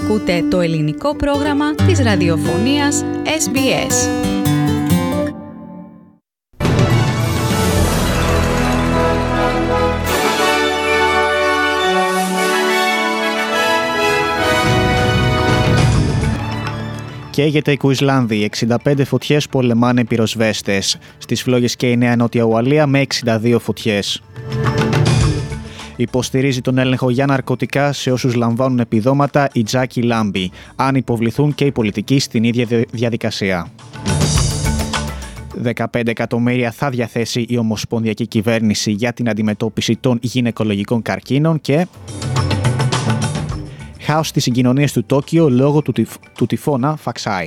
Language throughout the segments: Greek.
Ακούτε το ελληνικό πρόγραμμα της ραδιοφωνίας SBS. Καίγεται η Κουισλάνδη, 65 φωτιές πολεμάνε πυροσβέστες. Στις φλόγες και η Νέα Νότια Ουαλία με 62 φωτιές. Υποστηρίζει τον έλεγχο για ναρκωτικά σε όσους λαμβάνουν επιδόματα η Τζάκι Λάμπι, αν υποβληθούν και οι πολιτικοί στην ίδια διαδικασία. 15 εκατομμύρια θα διαθέσει η Ομοσπονδιακή Κυβέρνηση για την αντιμετώπιση των γυναικολογικών καρκίνων και χάος στις συγκοινωνίες του Τόκιο λόγω του τυφώνα Φαξάι.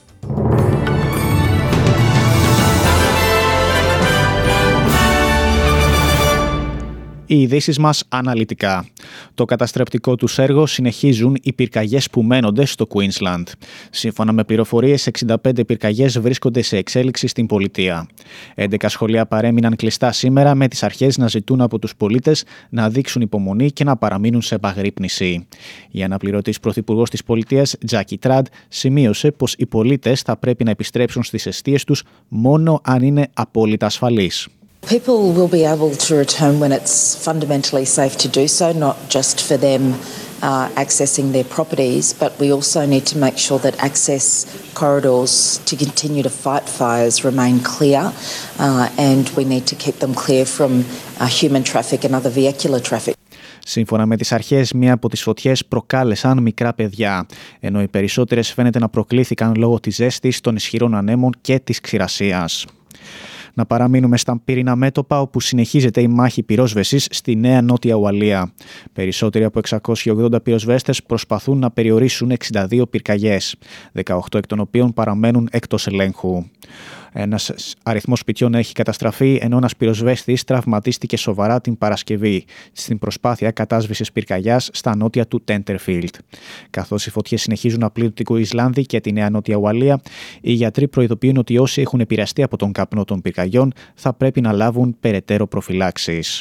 Οι ειδήσεις μας αναλυτικά. Το καταστρεπτικό τους έργο συνεχίζουν οι πυρκαγιές που μένονται στο Queensland. Σύμφωνα με πληροφορίες, 65 πυρκαγιές βρίσκονται σε εξέλιξη στην πολιτεία. 11 σχολεία παρέμειναν κλειστά σήμερα, με τις αρχές να ζητούν από τους πολίτες να δείξουν υπομονή και να παραμείνουν σε επαγρύπνηση. Η αναπληρωτής πρωθυπουργός της πολιτείας, Τζάκι Τραντ, σημείωσε πως οι πολίτες θα πρέπει να επιστρέψουν στις εστίες τους μόνο αν είναι απόλυτα ασφαλείς. People will be able to return when it's fundamentally safe to do so, not just for them accessing their properties, but we also need to make sure that access corridors to continue to fight fires remain clear, and we need to keep them clear from human traffic and other vehicular traffic. Σύμφωνα με τις αρχές, μία από τις φωτιές προκάλεσαν μικρά παιδιά, ενώ οι περισσότερες φαίνεται να προκλήθηκαν λόγω της ζέστης, των ισχυρών ανέμων και της ξηρασίας. Να παραμείνουμε στα πύρινα μέτωπα, όπου συνεχίζεται η μάχη πυρόσβεσης στη Νέα Νότια Ουαλία. Περισσότεροι από 680 πυροσβέστες προσπαθούν να περιορίσουν 62 πυρκαγιές, 18 εκ των οποίων παραμένουν εκτός ελέγχου. Ένας αριθμός σπιτιών έχει καταστραφεί, ενώ ένας πυροσβέστης τραυματίστηκε σοβαρά την Παρασκευή στην προσπάθεια κατάσβεσης πυρκαγιάς στα νότια του Τέντερφιλντ. Καθώς οι φωτιές συνεχίζουν να πλήττουν την Κουισλάνδη και τη Νέα Νότια Ουαλία, οι γιατροί προειδοποιούν ότι όσοι έχουν επηρεαστεί από τον καπνό των πυρκαγιών θα πρέπει να λάβουν περαιτέρω προφυλάξεις.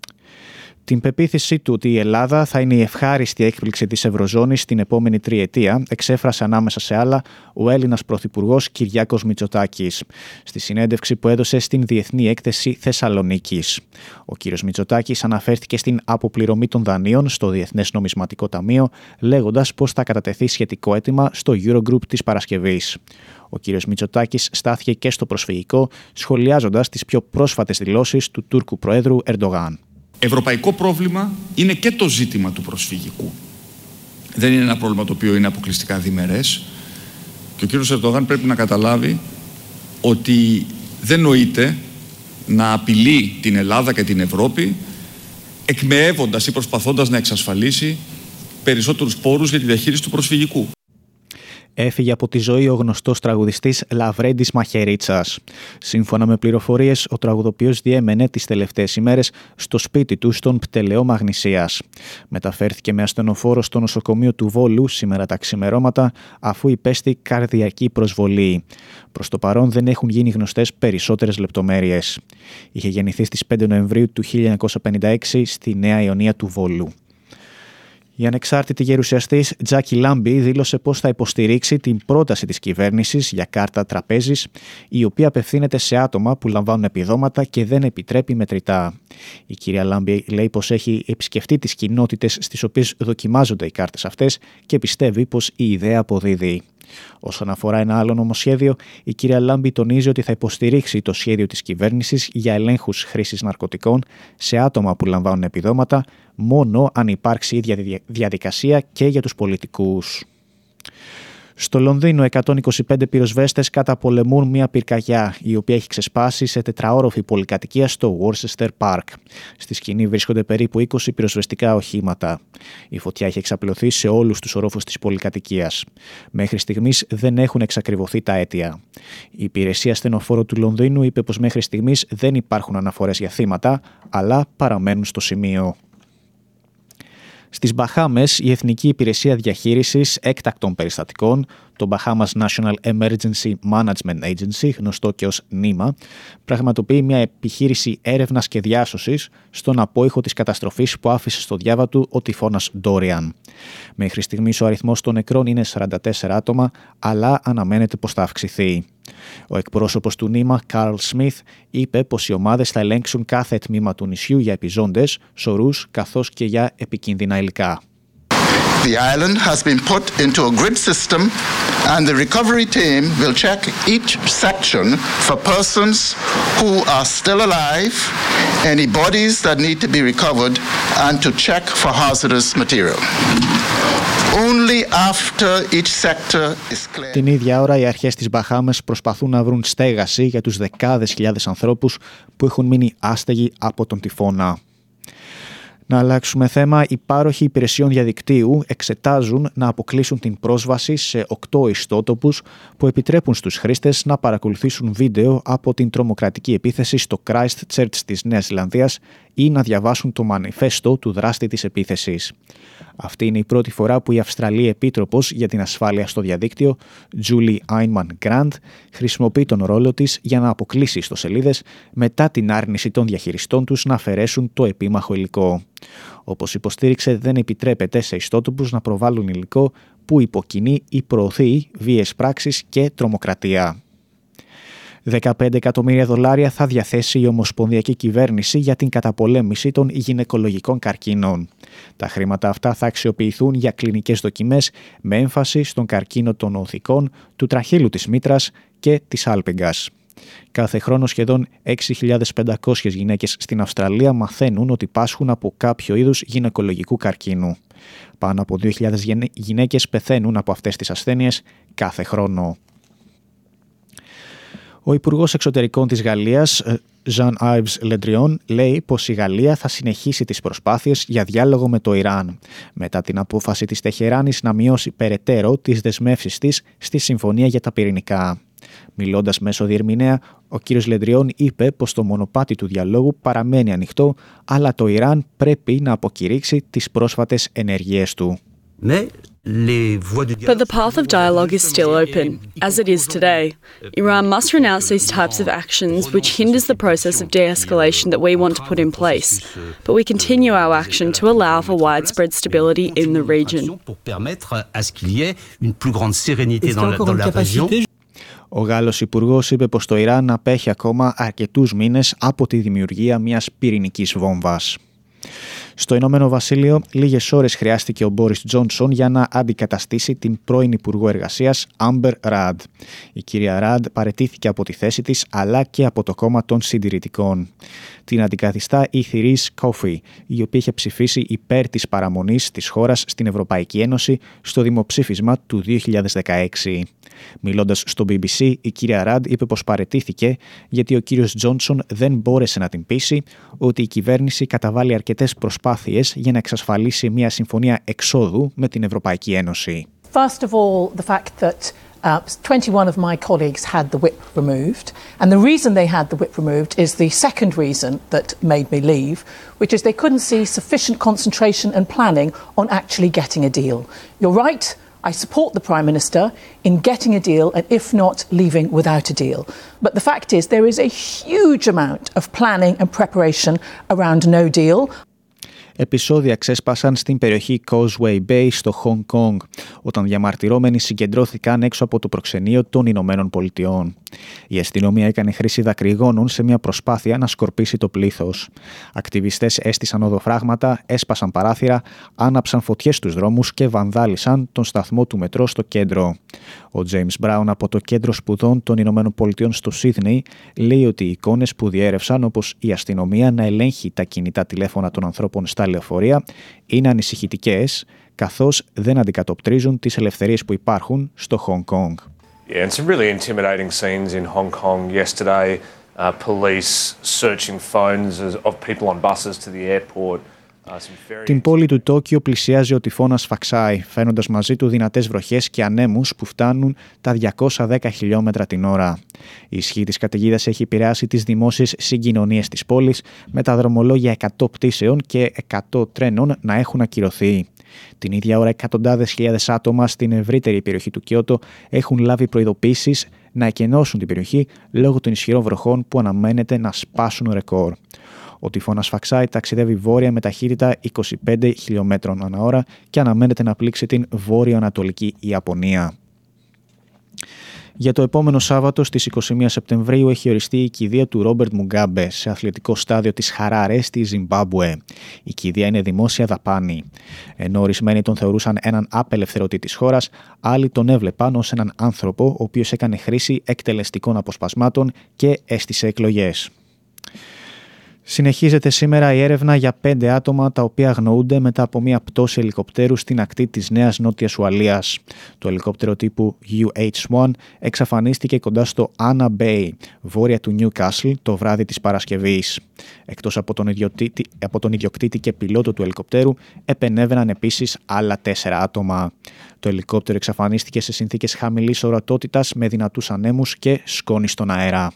Την πεποίθησή του ότι η Ελλάδα θα είναι η ευχάριστη έκπληξη της Ευρωζώνης την επόμενη τριετία εξέφρασε ανάμεσα σε άλλα ο Έλληνας Πρωθυπουργός Κυριάκος Μητσοτάκης στη συνέντευξη που έδωσε στην Διεθνή Έκθεση Θεσσαλονίκης. Ο κ. Μητσοτάκης αναφέρθηκε στην αποπληρωμή των δανείων στο Διεθνές Νομισματικό Ταμείο, λέγοντας πως θα κατατεθεί σχετικό αίτημα στο Eurogroup της Παρασκευής. Ο κ. Μητσοτάκης στάθηκε και στο προσφυγικό, σχολιάζοντας τις πιο πρόσφατες δηλώσεις του Τούρκου Προέδρου Ερντογάν. Ευρωπαϊκό πρόβλημα είναι και το ζήτημα του προσφυγικού. Δεν είναι ένα πρόβλημα το οποίο είναι αποκλειστικά διμερές. Και ο κύριος Ερντογάν πρέπει να καταλάβει ότι δεν νοείται να απειλεί την Ελλάδα και την Ευρώπη εκμεεύοντας ή προσπαθώντας να εξασφαλίσει περισσότερους πόρους για τη διαχείριση του προσφυγικού. Έφυγε από τη ζωή ο γνωστός τραγουδιστής Λαβρέντης Μαχαιρίτσας. Σύμφωνα με πληροφορίες, ο τραγουδοποιός διέμενε τις τελευταίες ημέρες στο σπίτι του στον Πτελαιό Μαγνησίας. Μεταφέρθηκε με ασθενοφόρο στο νοσοκομείο του Βόλου σήμερα τα ξημερώματα, αφού υπέστη καρδιακή προσβολή. Προς το παρόν δεν έχουν γίνει γνωστές περισσότερες λεπτομέρειες. Είχε γεννηθεί στις 5 Νοεμβρίου του 1956 στη Νέα Ιωνία του Βόλου. Η ανεξάρτητη γερουσιαστής Τζάκι Λάμπι δήλωσε πως θα υποστηρίξει την πρόταση της κυβέρνησης για κάρτα τραπέζης, η οποία απευθύνεται σε άτομα που λαμβάνουν επιδόματα και δεν επιτρέπει μετρητά. Η κυρία Λάμπι λέει πως έχει επισκεφτεί τις κοινότητες στις οποίες δοκιμάζονται οι κάρτες αυτές και πιστεύει πως η ιδέα αποδίδει. Όσον αφορά ένα άλλο νομοσχέδιο, η κυρία Λάμπι τονίζει ότι θα υποστηρίξει το σχέδιο της κυβέρνησης για ελέγχους χρήσης ναρκωτικών σε άτομα που λαμβάνουν επιδόματα, μόνο αν υπάρξει ίδια διαδικασία και για τους πολιτικούς. Στο Λονδίνο, 125 πυροσβέστες καταπολεμούν μια πυρκαγιά, η οποία έχει ξεσπάσει σε τετραόροφη πολυκατοικία στο Worcester Park. Στη σκηνή βρίσκονται περίπου 20 πυροσβεστικά οχήματα. Η φωτιά έχει εξαπλωθεί σε όλους τους ορόφους της πολυκατοικίας. Μέχρι στιγμής δεν έχουν εξακριβωθεί τα αίτια. Η υπηρεσία ασθενοφόρου του Λονδίνου είπε πως μέχρι στιγμής δεν υπάρχουν αναφορές για θύματα, αλλά παραμένουν στο σημείο. Στις Μπαχάμες, η Εθνική Υπηρεσία Διαχείρισης Έκτακτων Περιστατικών, το Bahamas National Emergency Management Agency, γνωστό και ως NEMA, πραγματοποιεί μια επιχείρηση έρευνας και διάσωσης στον απόϊχο της καταστροφής που άφησε στο διάβα του ο τυφώνας Dorian. Μέχρι στιγμής ο αριθμός των νεκρών είναι 44 άτομα, αλλά αναμένεται πως θα αυξηθεί. Ο εκπρόσωπος του NEMA, Carl Smith, είπε πως οι ομάδες θα ελέγξουν κάθε τμήμα του νησιού για επιζώντες, σωρούς καθώς και για επικίνδυνα υλικά. The island has been put into a grid system and the recovery team will check each section for persons who are still alive, any bodies that need to be recovered and to check for hazardous material. Only after each sector is cleared. Την ίδια ώρα οι αρχές της Μπαχάμες προσπαθούν να βρουν στέγαση για τους δεκάδες χιλιάδες ανθρώπους που έχουν μείνει άστεγοι από τον τυφώνα. Να αλλάξουμε θέμα. Οι πάροχοι υπηρεσιών διαδικτύου εξετάζουν να αποκλείσουν την πρόσβαση σε 8 ιστότοπους που επιτρέπουν στους χρήστες να παρακολουθήσουν βίντεο από την τρομοκρατική επίθεση στο Christchurch της Νέας Ζηλανδίας ή να διαβάσουν το μανιφέστο του δράστη της επίθεσης. Αυτή είναι η πρώτη φορά που η Αυστραλή Επίτροπος για την Ασφάλεια στο Διαδίκτυο, Julie Einman Grant, χρησιμοποιεί τον ρόλο της για να αποκλείσει ιστοσελίδες μετά την άρνηση των διαχειριστών τους να αφαιρέσουν το επίμαχο υλικό. Όπως υποστήριξε, δεν επιτρέπεται σε ιστότοπους να προβάλλουν υλικό που υποκινεί ή προωθεί βίαιες πράξεις και τρομοκρατία. $15 εκατομμύρια θα διαθέσει η Ομοσπονδιακή Κυβέρνηση για την καταπολέμηση των γυναικολογικών καρκίνων. Τα χρήματα αυτά θα αξιοποιηθούν για κλινικές δοκιμές με έμφαση στον καρκίνο των οθικών, του τραχύλου της μήτρας και της άλπιγγας. Κάθε χρόνο σχεδόν 6.500 γυναίκες στην Αυστραλία μαθαίνουν ότι πάσχουν από κάποιο είδους γυναικολογικού καρκίνου. Πάνω από 2.000 γυναίκες πεθαίνουν από αυτές τις ασθένειες κάθε χρόνο. Ο Υπουργός Εξωτερικών της Γαλλίας, Jean-Yves Le Drian, λέει πως η Γαλλία θα συνεχίσει τις προσπάθειες για διάλογο με το Ιράν, μετά την απόφαση της Τεχεράνης να μειώσει περαιτέρω τις δεσμεύσεις της στη Συμφωνία για τα Πυρηνικά. Μιλώντας μέσω διερμηνέα, ο κ. Le Drian είπε πως το μονοπάτι του διαλόγου παραμένει ανοιχτό, αλλά το Ιράν πρέπει να αποκηρύξει τις πρόσφατες ενέργειές του. But the path of dialogue is still open, as it is today. Iran must renounce these types of actions which hinders the process of de-escalation that we want to put in place. But we continue our action to allow for widespread stability in the region. Ο Γάλλος Υπουργός είπε πως το Ιράν απέχει ακόμα αρκετούς μήνες από τη δημιουργία μιας πυρηνικής βόμβας. Στο Ηνωμένο Βασίλειο, λίγες ώρες χρειάστηκε ο Μπόρις Τζόνσον για να αντικαταστήσει την πρώην Υπουργό Εργασίας Άμπερ Ραντ. Η κυρία Ραντ παραιτήθηκε από τη θέση της, αλλά και από το κόμμα των συντηρητικών. Την αντικαθιστά η Θηρής Κόφι, η οποία είχε ψηφίσει υπέρ της παραμονής της χώρας στην Ευρωπαϊκή Ένωση στο δημοψήφισμα του 2016. Μιλώντας στο BBC, η κυρία Ραντ είπε πως παραιτήθηκε γιατί ο κύριος Τζόνσον δεν μπόρεσε να την πείσει ότι η κυβέρνηση καταβάλει αρκετές προσπάθειες για να εξασφαλίσει μια συμφωνία εξόδου με την Ευρωπαϊκή Ένωση. First of all, the fact that 21 of my colleagues had the whip removed, and the reason they had the whip removed is the second reason that made me leave, which is they couldn't see sufficient concentration and planning on actually getting a deal. You're right, I support the Prime Minister in getting a deal and if not, leaving without a deal. But the fact is there is a huge amount of planning and preparation around no deal. Επεισόδια ξέσπασαν στην περιοχή Causeway Bay στο Hong Kong, όταν διαμαρτυρόμενοι συγκεντρώθηκαν έξω από το προξενείο των Ηνωμένων Πολιτειών. Η αστυνομία έκανε χρήση δακρυγόνων σε μια προσπάθεια να σκορπίσει το πλήθος. Ακτιβιστές έστησαν οδοφράγματα, έσπασαν παράθυρα, άναψαν φωτιές στους δρόμους και βανδάλισαν τον σταθμό του μετρό στο κέντρο. Ο James Brown από το Κέντρο Σπουδών των Ηνωμένων Πολιτειών στο Σίδνεϊ λέει ότι οι εικόνες που διέρευσαν, όπως η αστυνομία να ελέγχει τα κινητά τηλέφωνα των ανθρώπων στα λεωφορεία, είναι ανησυχητικές, καθώς δεν αντικατοπτρίζουν τις ελευθερίες που υπάρχουν στο Hong Kong. Yeah, and some really intimidating scenes in Hong Kong yesterday. Police searching phones of people on buses to the airport. Την πόλη του Τόκιο πλησιάζει ο τυφώνας Φαξάι, φέρνοντας μαζί του δυνατές βροχές και ανέμους που φτάνουν τα 210 χιλιόμετρα την ώρα. Η ισχύ της καταιγίδας έχει επηρεάσει τις δημόσιες συγκοινωνίες της πόλης, με τα δρομολόγια 100 πτήσεων και 100 τρένων να έχουν ακυρωθεί. Την ίδια ώρα, εκατοντάδες χιλιάδες άτομα στην ευρύτερη περιοχή του Κιώτο έχουν λάβει προειδοποίησεις να εκενώσουν την περιοχή λόγω των ισχυρών βροχών που αναμένεται να σπάσουν ρεκόρ. Ο τυφώνας Φαξάι ταξιδεύει βόρεια με ταχύτητα 25 χιλιόμετρων ανά ώρα και αναμένεται να πλήξει την βόρειο-ανατολική Ιαπωνία. Για το επόμενο Σάββατο στις 21 Σεπτεμβρίου έχει οριστεί η κηδεία του Ρόμπερτ Μουγκάμπε σε αθλητικό στάδιο της Χαράρε στη Ζιμπάμπουε. Η κηδεία είναι δημόσια δαπάνη. Ενώ ορισμένοι τον θεωρούσαν έναν απελευθερωτή της χώρας, άλλοι τον έβλεπαν ως έναν άνθρωπο ο οποίος έκανε χρήση εκτελεστικών αποσπασμάτων και έστησε εκλογές. Συνεχίζεται σήμερα η έρευνα για 5 άτομα τα οποία αγνοούνται μετά από μια πτώση ελικοπτέρου στην ακτή της Νέας Νότιας Ουαλίας. Το ελικόπτερο τύπου UH-1 εξαφανίστηκε κοντά στο Anna Bay, βόρεια του Newcastle, το βράδυ της Παρασκευής. Εκτός από τον ιδιοκτήτη και πιλότο του ελικοπτέρου, επενέβαιναν επίσης άλλα 4 άτομα. Το ελικόπτερο εξαφανίστηκε σε συνθήκες χαμηλής ορατότητας με δυνατούς ανέμους και σκόνη στον αέρα.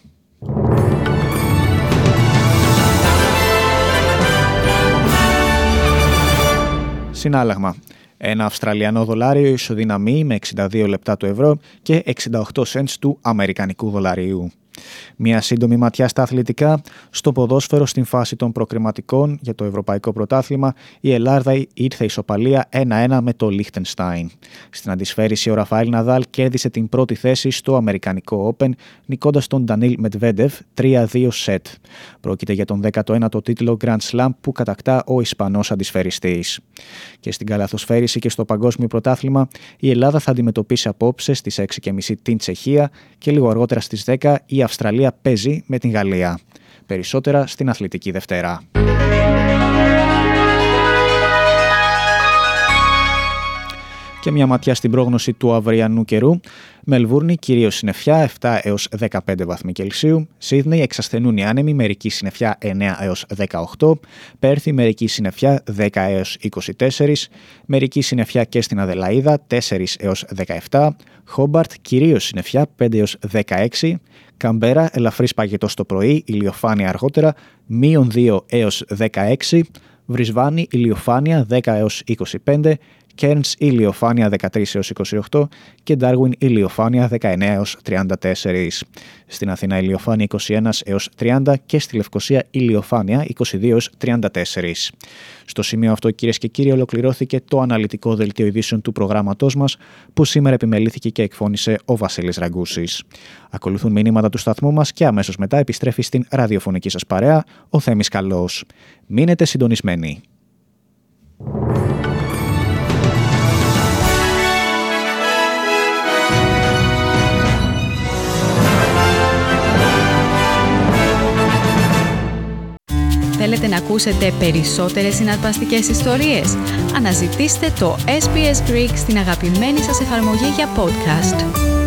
Συνάλλαγμα. Ένα Αυστραλιανό δολάριο ισοδυναμεί με 62 λεπτά του ευρώ και 68 cents του αμερικανικού δολαρίου. Μια σύντομη ματιά στα αθλητικά. Στο ποδόσφαιρο, στην φάση των προκριματικών για το Ευρωπαϊκό Πρωτάθλημα, η Ελλάδα ήρθε ισοπαλία 1-1 με το Λίχτενστάιν. Στην αντισφαίριση, ο Ραφαήλ Ναδάλ κέρδισε την πρώτη θέση στο Αμερικανικό Open, νικώντας τον Ντανίλ Μετβέντεφ 3-2 σετ. Πρόκειται για τον 19ο τίτλο Grand Slam που κατακτά ο Ισπανός αντισφαιριστής. Και στην καλαθοσφαίριση και στο Παγκόσμιο Πρωτάθλημα, η Ελλάδα θα αντιμετωπίσει απόψε στις 6.30 την Τσεχία και λίγο αργότερα στις 10 η Αυστραλία παίζει με την Γαλλία. Περισσότερα στην Αθλητική Δευτέρα. Και μια ματιά στην πρόγνωση του αυριανού καιρού. Μελβούρνη, κυρίως συννεφιά 7 έως 15 βαθμοί Κελσίου. Σίδνεϊ, εξασθενούν οι άνεμοι, μερική συννεφιά 9 έως 18. Πέρθη, μερική συννεφιά 10 έως 24. Μερική συννεφιά και στην Αδελαΐδα 4 έως 17. Χόμπαρτ, κυρίως συννεφιά 5 έως 16. Καμπέρα, ελαφρύς παγετός το πρωί, ηλιοφάνεια αργότερα, -2 έως 16. Βρισβάνη, ηλιοφάνεια 10 έως 25. Κέρνς, ηλιοφάνεια 13 έως 28 και Ντάρουιν, ηλιοφάνεια 19 έως 34. Στην Αθήνα, ηλιοφάνεια 21 έως 30 και στη Λευκοσία, ηλιοφάνεια 22 έως 34. Στο σημείο αυτό, κυρίες και κύριοι, ολοκληρώθηκε το αναλυτικό δελτίο ειδήσεων του προγράμματός μας, που σήμερα επιμελήθηκε και εκφώνησε ο Βασίλης Ραγκούσης. Ακολουθούν μηνύματα του σταθμού μας και αμέσως μετά επιστρέφει στην ραδιοφωνική σας παρέα ο Θέμης Καλός. Μείνετε συντονισμένοι. Θέλετε να ακούσετε περισσότερες συναρπαστικές ιστορίες? Αναζητήστε το SBS Greek στην αγαπημένη σας εφαρμογή για podcast.